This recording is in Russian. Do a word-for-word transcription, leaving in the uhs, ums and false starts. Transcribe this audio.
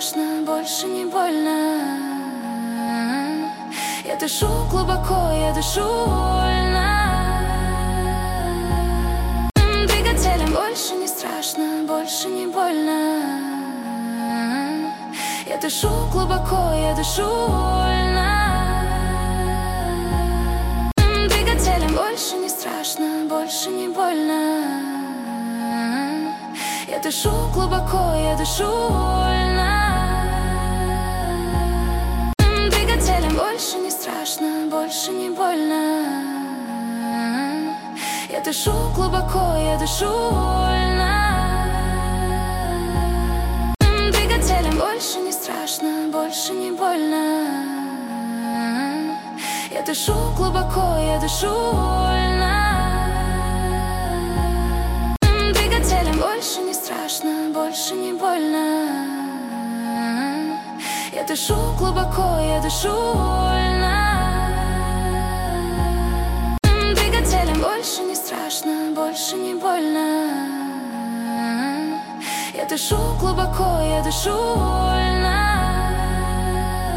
страшно, больше не больно. Я дышу глубоко, я дышу вольно. Двигателям больше не страшно, больше не больно. Я дышу глубоко, я дышу вольно. Двигателям больше не страшно, больше не больно. Я дышу глубоко, я дышу вольно. Двигателям больше не страшно, больше не больно. Я дышу глубоко, я дышу вольно. Двигателям больше не страшно, больше не больно. Я дышу глубоко, я дышу вольно. Двигателям больше не страшно, больше не больно. Я дышу глубоко, я дышу вольно. Двигателям больше не страшно, больше не больно. Я дышу глубоко, я дышу вольно.